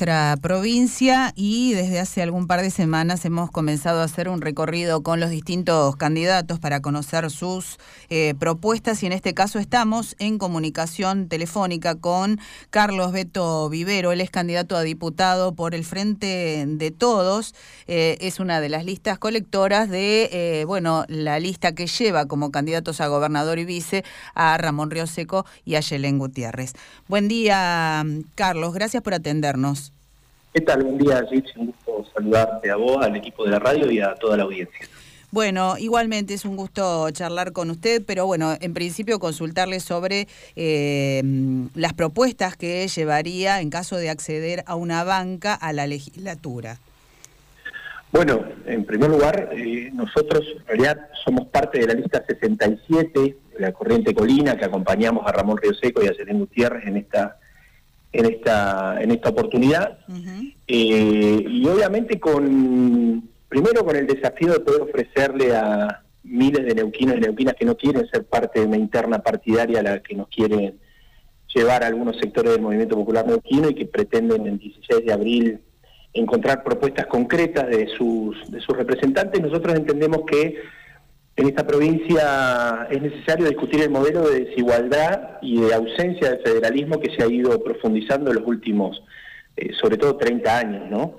nuestra provincia y desde hace algún par de semanas hemos comenzado a hacer un recorrido con los distintos candidatos para conocer sus propuestas, y en este caso estamos en comunicación telefónica con Carlos Beto Vivero. Él es candidato a diputado por el Frente de Todos, es una de las listas colectoras de la lista que lleva como candidatos a gobernador y vice a Ramón Rioseco y a Yelén Gutiérrez. Buen día, Carlos, gracias por atendernos. ¿Qué tal? Buen día, Rich. Un gusto saludarte a vos, al equipo de la radio y a toda la audiencia. Bueno, igualmente es un gusto charlar con usted, pero bueno, en principio consultarle sobre las propuestas que llevaría en caso de acceder a una banca a la legislatura. Bueno, en primer lugar, nosotros en realidad somos parte de la lista 67 de la Corriente Colina, que acompañamos a Ramón Rioseco y a Yelén Gutiérrez en esta oportunidad. Uh-huh. Y obviamente primero con el desafío de poder ofrecerle a miles de neuquinos y neuquinas que no quieren ser parte de una interna partidaria a la que nos quieren llevar a algunos sectores del movimiento popular neuquino, y que pretenden el 16 de abril encontrar propuestas concretas de sus representantes. Nosotros entendemos que en esta provincia es necesario discutir el modelo de desigualdad y de ausencia del federalismo que se ha ido profundizando en los últimos, sobre todo 30 años, ¿no?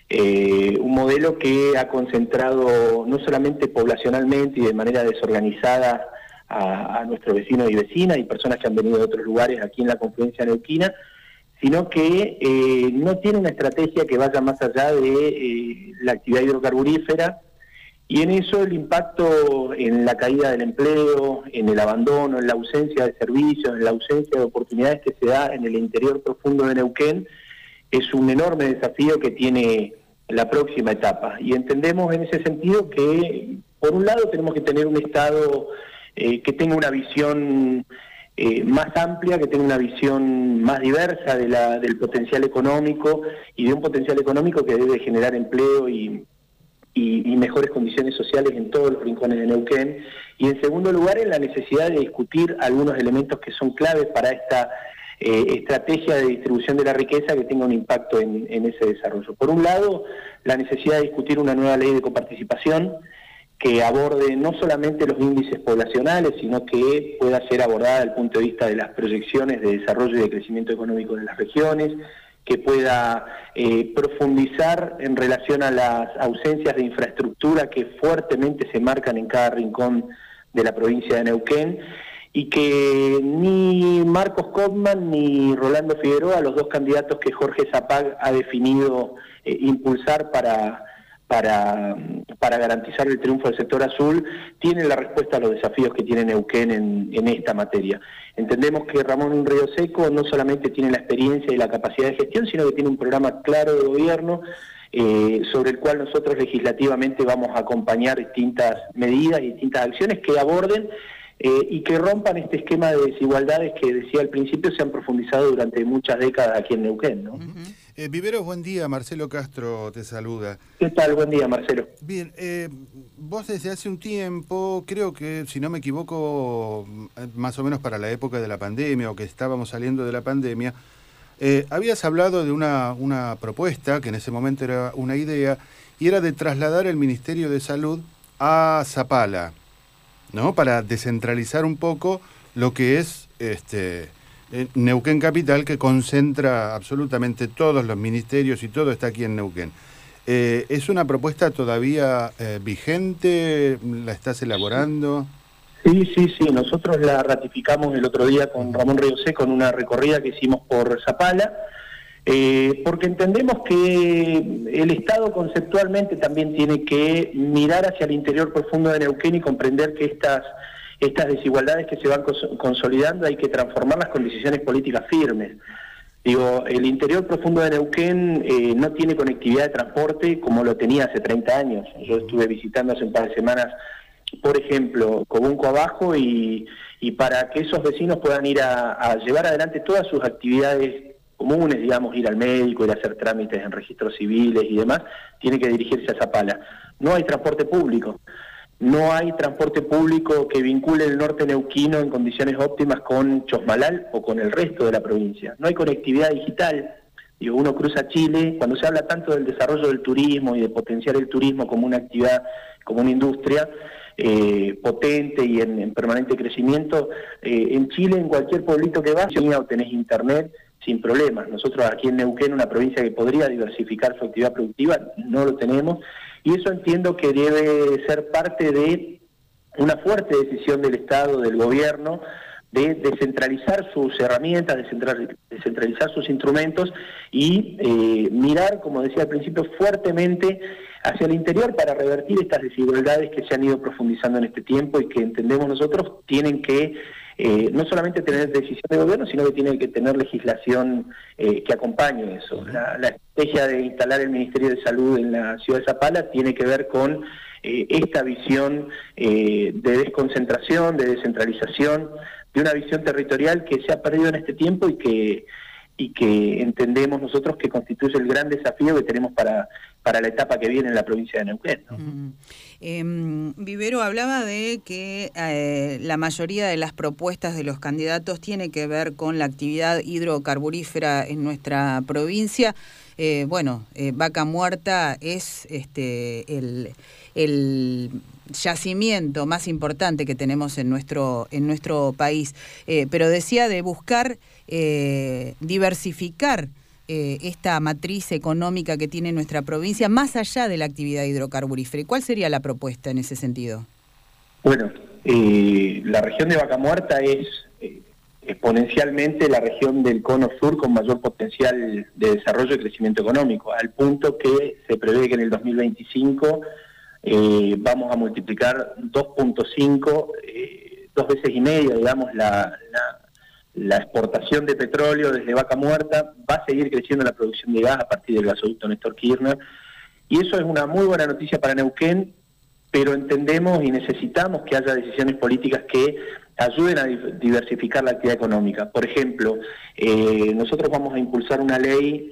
Un modelo que ha concentrado no solamente poblacionalmente y de manera desorganizada a nuestros vecinos y vecinas y personas que han venido de otros lugares aquí en la confluencia neuquina, sino que no tiene una estrategia que vaya más allá de la actividad hidrocarburífera, y en eso el impacto en la caída del empleo, en el abandono, en la ausencia de servicios, en la ausencia de oportunidades que se da en el interior profundo de Neuquén, es un enorme desafío que tiene la próxima etapa. Y entendemos en ese sentido que, por un lado, tenemos que tener un Estado que tenga una visión más amplia, que tenga una visión más diversa del potencial económico, y de un potencial económico que debe generar empleo y mejores condiciones sociales en todos los rincones de Neuquén. Y en segundo lugar, en la necesidad de discutir algunos elementos que son claves para esta estrategia de distribución de la riqueza que tenga un impacto en ese desarrollo. Por un lado, la necesidad de discutir una nueva ley de coparticipación que aborde no solamente los índices poblacionales, sino que pueda ser abordada desde el punto de vista de las proyecciones de desarrollo y de crecimiento económico de las regiones, que pueda profundizar en relación a las ausencias de infraestructura que fuertemente se marcan en cada rincón de la provincia de Neuquén, y que ni Marcos Kopman ni Rolando Figueroa, los dos candidatos que Jorge Zapag ha definido impulsar para garantizar el triunfo del sector azul, tienen la respuesta a los desafíos que tiene Neuquén en esta materia. Entendemos que Ramón Rioseco no solamente tiene la experiencia y la capacidad de gestión, sino que tiene un programa claro de gobierno sobre el cual nosotros legislativamente vamos a acompañar distintas medidas y distintas acciones que aborden y que rompan este esquema de desigualdades que, decía al principio, se han profundizado durante muchas décadas aquí en Neuquén, ¿no? Uh-huh. Vivero, buen día. Marcelo Castro te saluda. ¿Qué tal? Buen día, Marcelo. Bien, vos desde hace un tiempo, creo que, si no me equivoco, más o menos para la época de la pandemia, o que estábamos saliendo de la pandemia, habías hablado de una propuesta, que en ese momento era una idea, y era de trasladar el Ministerio de Salud a Zapala, ¿no? Para descentralizar un poco lo que es Neuquén Capital, que concentra absolutamente todos los ministerios y todo está aquí en Neuquén. ¿Es una propuesta todavía vigente? ¿La estás elaborando? Sí. Nosotros la ratificamos el otro día con Ramón Rioseco en una recorrida que hicimos por Zapala, porque entendemos que el Estado conceptualmente también tiene que mirar hacia el interior profundo de Neuquén y comprender que estas desigualdades que se van consolidando hay que transformarlas con decisiones políticas firmes. Digo, el interior profundo de Neuquén no tiene conectividad de transporte como lo tenía hace 30 años. Yo estuve visitando hace un par de semanas, por ejemplo, Cobunco abajo, y para que esos vecinos puedan ir a llevar adelante todas sus actividades comunes, digamos, ir al médico, ir a hacer trámites en registros civiles y demás, tiene que dirigirse a Zapala. No hay transporte público. No hay transporte público que vincule el norte neuquino en condiciones óptimas con Chosmalal o con el resto de la provincia. No hay conectividad digital. Digo, uno cruza Chile, cuando se habla tanto del desarrollo del turismo y de potenciar el turismo como una actividad, como una industria potente y en permanente crecimiento, en Chile, en cualquier pueblito que vas, tenés internet sin problemas. Nosotros aquí en Neuquén, una provincia que podría diversificar su actividad productiva, no lo tenemos, y eso entiendo que debe ser parte de una fuerte decisión del Estado, del gobierno, de descentralizar sus herramientas, descentralizar sus instrumentos y mirar, como decía al principio, fuertemente hacia el interior para revertir estas desigualdades que se han ido profundizando en este tiempo y que entendemos nosotros tienen que no solamente tener decisión de gobierno, sino que tienen que tener legislación que acompañe eso. La estrategia de instalar el Ministerio de Salud en la ciudad de Zapala tiene que ver con esta visión de desconcentración, de descentralización, de una visión territorial que se ha perdido en este tiempo y que entendemos nosotros que constituye el gran desafío que tenemos para la etapa que viene en la provincia de Neuquén, ¿no? Vivero hablaba de que la mayoría de las propuestas de los candidatos tiene que ver con la actividad hidrocarburífera en nuestra provincia. Vaca Muerta es el yacimiento más importante que tenemos en nuestro país, pero decía de buscar diversificar esta matriz económica que tiene nuestra provincia más allá de la actividad hidrocarburífera. ¿Y cuál sería la propuesta en ese sentido? Bueno, la región de Vaca Muerta es exponencialmente la región del cono sur con mayor potencial de desarrollo y crecimiento económico, al punto que se prevé que en el 2025 vamos a multiplicar 2.5, 2 veces y media, digamos, la exportación de petróleo desde Vaca Muerta. Va a seguir creciendo la producción de gas a partir del gasoducto Néstor Kirchner, y eso es una muy buena noticia para Neuquén, pero entendemos y necesitamos que haya decisiones políticas que ayuden a diversificar la actividad económica. Por ejemplo, nosotros vamos a impulsar una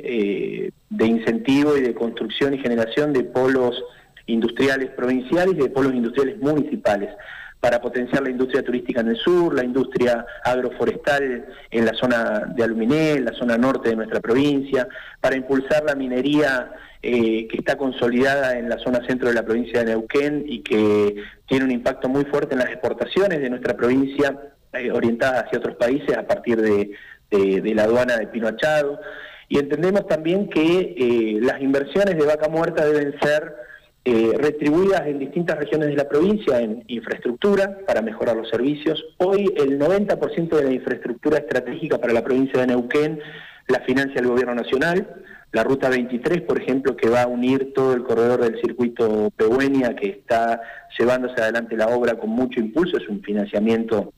ley de incentivo y de construcción y generación de polos industriales provinciales y de polos industriales municipales, para potenciar la industria turística en el sur, la industria agroforestal en la zona de Aluminé, en la zona norte de nuestra provincia, para impulsar la minería que está consolidada en la zona centro de la provincia de Neuquén y que tiene un impacto muy fuerte en las exportaciones de nuestra provincia, orientadas hacia otros países a partir de la aduana de Pino Achado. Y entendemos también que las inversiones de Vaca Muerta deben ser retribuidas en distintas regiones de la provincia en infraestructura para mejorar los servicios. Hoy el 90% de la infraestructura estratégica para la provincia de Neuquén la financia el gobierno nacional. La ruta 23, por ejemplo, que va a unir todo el corredor del circuito Pehuenia, que está llevándose adelante la obra con mucho impulso, es un financiamiento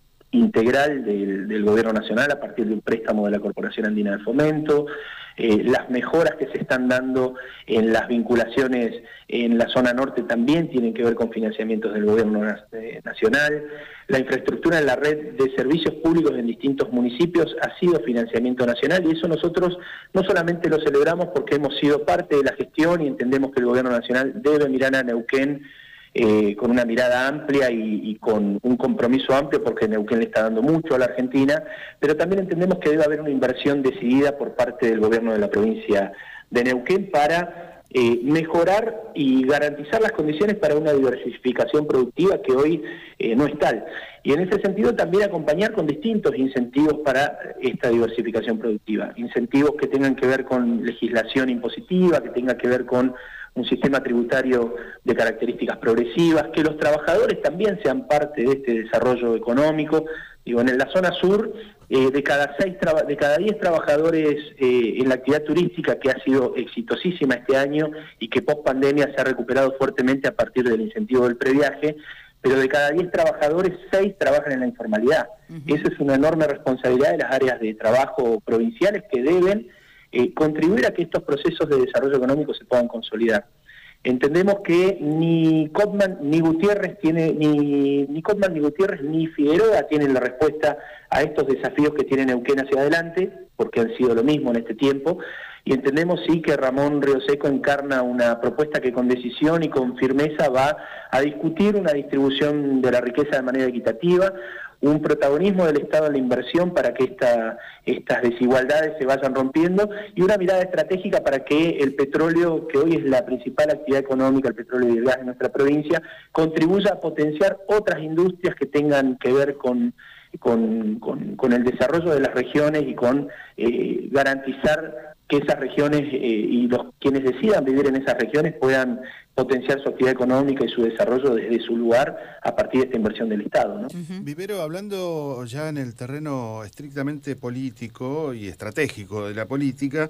integral del gobierno nacional a partir de un préstamo de la Corporación Andina de Fomento. Las mejoras que se están dando en las vinculaciones en la zona norte también tienen que ver con financiamientos del gobierno nacional. La infraestructura en la red de servicios públicos en distintos municipios ha sido financiamiento nacional, y eso nosotros no solamente lo celebramos porque hemos sido parte de la gestión y entendemos que el gobierno nacional debe mirar a Neuquén con una mirada amplia y con un compromiso amplio, porque Neuquén le está dando mucho a la Argentina, pero también entendemos que debe haber una inversión decidida por parte del gobierno de la provincia de Neuquén para mejorar y garantizar las condiciones para una diversificación productiva que hoy no es tal. Y en ese sentido también acompañar con distintos incentivos para esta diversificación productiva. Incentivos que tengan que ver con legislación impositiva, que tenga que ver con un sistema tributario de características progresivas, que los trabajadores también sean parte de este desarrollo económico. Digo, en la zona sur, de cada 10 trabajadores en la actividad turística, que ha sido exitosísima este año y que post pandemia se ha recuperado fuertemente a partir del incentivo del previaje, pero de cada 10 trabajadores, 6 trabajan en la informalidad. Esa es una enorme responsabilidad de las áreas de trabajo provinciales que deben contribuir a que estos procesos de desarrollo económico se puedan consolidar. Entendemos que ni Cotman ni Gutiérrez ni Figueroa tienen la respuesta a estos desafíos que tiene Neuquén hacia adelante, porque han sido lo mismo en este tiempo, y entendemos sí que Ramón Rioseco encarna una propuesta que con decisión y con firmeza va a discutir una distribución de la riqueza de manera equitativa, un protagonismo del Estado en la inversión para que estas desigualdades se vayan rompiendo, y una mirada estratégica para que el petróleo, que hoy es la principal actividad económica, el petróleo y el gas en nuestra provincia, contribuya a potenciar otras industrias que tengan que ver con el desarrollo de las regiones y con garantizar que esas regiones y quienes decidan vivir en esas regiones puedan potenciar su actividad económica y su desarrollo desde su lugar a partir de esta inversión del Estado, ¿no? Vivero, hablando ya en el terreno estrictamente político y estratégico de la política,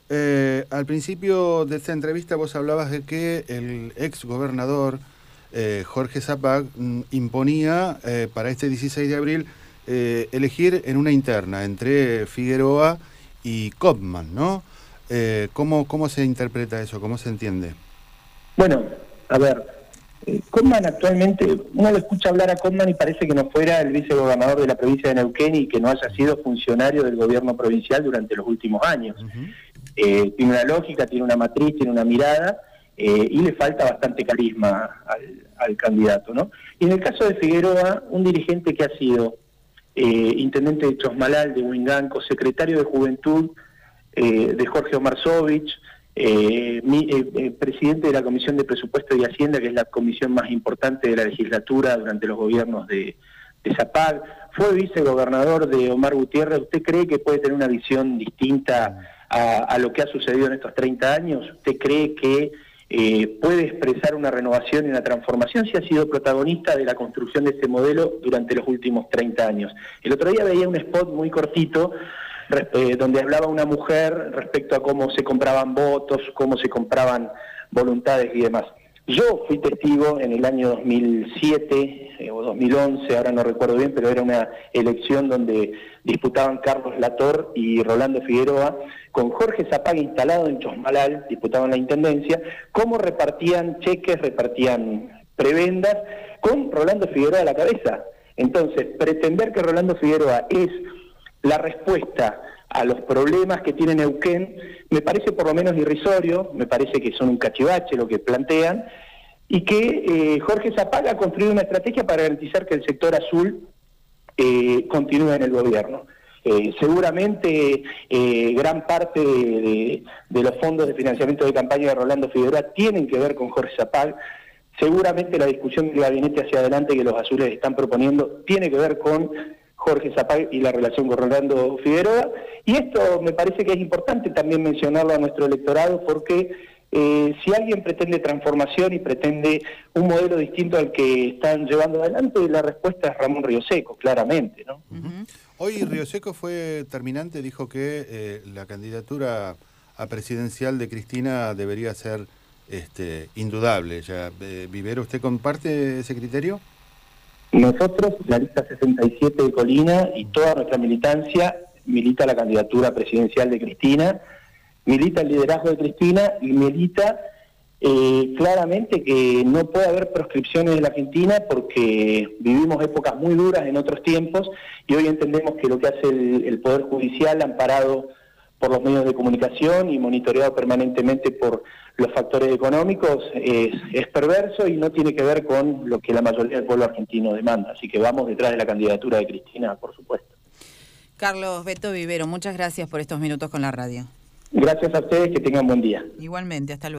al principio de esta entrevista vos hablabas de que el ex gobernador Jorge Zapag imponía para este 16 de abril elegir en una interna entre Figueroa y Kopman, ¿no? ¿Cómo se interpreta eso? ¿Cómo se entiende? Bueno, a ver, Kopman actualmente, uno lo escucha hablar a Kopman y parece que no fuera el vicegobernador de la provincia de Neuquén y que no haya sido funcionario del gobierno provincial durante los últimos años. Tiene una lógica, tiene una matriz, tiene una mirada, y le falta bastante carisma al candidato, ¿no? Y en el caso de Figueroa, un dirigente que ha sido intendente de Chosmalal, de Huinganco, secretario de Juventud de Jorge Omarsovich, presidente de la Comisión de Presupuesto y Hacienda, que es la comisión más importante de la legislatura durante los gobiernos de Zapag, fue vicegobernador de Omar Gutiérrez. ¿Usted cree que puede tener una visión distinta a lo que ha sucedido en estos 30 años? ¿Usted cree que puede expresar una renovación y una transformación si ha sido protagonista de la construcción de este modelo durante los últimos 30 años? El otro día veía un spot muy cortito donde hablaba una mujer respecto a cómo se compraban votos, cómo se compraban voluntades y demás. Yo fui testigo en el año 2007 o 2011, ahora no recuerdo bien, pero era una elección donde disputaban Carlos Lator y Rolando Figueroa, con Jorge Zapag instalado en Chosmalal, disputaban la intendencia, cómo repartían cheques, repartían prebendas, con Rolando Figueroa a la cabeza. Entonces, pretender que Rolando Figueroa es la respuesta a los problemas que tiene Neuquén me parece por lo menos irrisorio, me parece que son un cachivache lo que plantean, y que Jorge Zapag ha construido una estrategia para garantizar que el sector azul continúe en el gobierno. Seguramente gran parte de los fondos de financiamiento de campaña de Rolando Figueroa tienen que ver con Jorge Zapag. Seguramente la discusión del gabinete hacia adelante que los azules están proponiendo tiene que ver con Jorge Zapag y la relación con Rolando Figueroa, y esto me parece que es importante también mencionarlo a nuestro electorado, porque si alguien pretende transformación y pretende un modelo distinto al que están llevando adelante, la respuesta es Ramón Rioseco, claramente, ¿no? Hoy Rioseco fue terminante, dijo que la candidatura a presidencial de Cristina debería ser indudable. Ya, Vivero, ¿usted comparte ese criterio? Nosotros, la lista 67 de Colina y toda nuestra militancia, milita la candidatura presidencial de Cristina, milita el liderazgo de Cristina y milita claramente que no puede haber proscripciones en la Argentina porque vivimos épocas muy duras en otros tiempos y hoy entendemos que lo que hace el Poder Judicial, amparado por los medios de comunicación y monitoreado permanentemente por los factores económicos, es perverso y no tiene que ver con lo que la mayoría del pueblo argentino demanda. Así que vamos detrás de la candidatura de Cristina, por supuesto. Carlos Beto Vivero, muchas gracias por estos minutos con la radio. Gracias a ustedes, que tengan buen día. Igualmente, hasta luego.